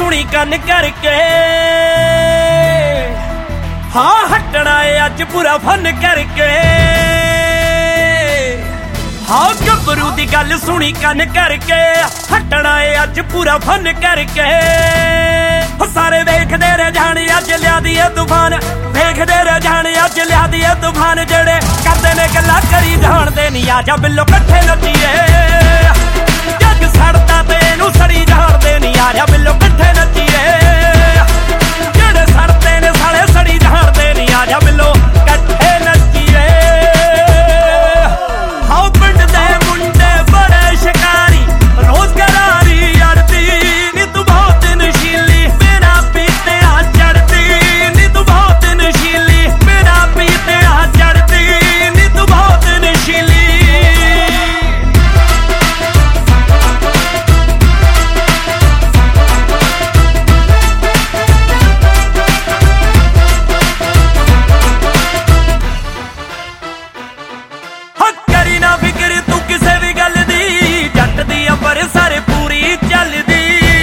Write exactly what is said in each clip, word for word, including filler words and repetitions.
सुनी कन करके हाँ हटना है अज पूरा फन करके हाँ गबरू दी गल सुनी कन करके हटना है अज पूरा फन करके सारे वेखदे रह जाने अज लिया दी तूफान वेखदे रह जाने अज लिया दी तूफान जेड़े करदे ने गल्लां करी जाणदे नहीं आजा बिल्लो कट्ठे नच्चीए जग सड़दा ते इनू सड़ी जाणदे नहीं आजा बिल्लो कट्ठे नच्चीए जेड़े सड़दे ने साले सड़ी जाणदे नहीं आजा बिल्लो कट्ठे नच्चीए हाँ पिंड दे मुंडे बड़े शिकारी रोज करारी अड़दी नी तू बहुत नशीली मेरा पीते आ चढ़दी नी तू बहुत नशीली मेरा पीते आ चढ़दी नी तू बहुत नशीली सारे पूरी चलदी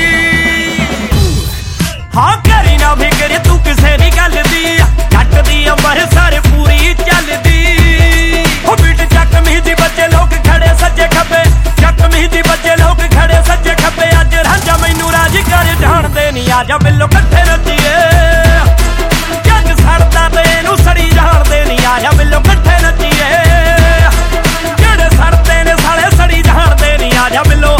हाँ करी ना फिक्र तू किसे दी गल दी जट दी अमर सारे पूरी चलदी हो बीट चक मीदी बच्चे लोग खड़े सज्जे खब्बे चक मीदी बच्चे लोग खड़े सज्जे खब्बे अज रांझा मैनू राज कर जाणदे नहीं आजा बिल्लो कट्ठे नच्चीए जग सड़दा ते इनू सड़ी जाणदे नहीं आजा बिल्लो कट्ठे नच्चीए जेड़े सड़दे ने साले सड़ी जाणदे नहीं आजा बिल्लो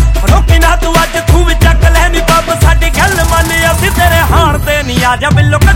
आजा बिल्लो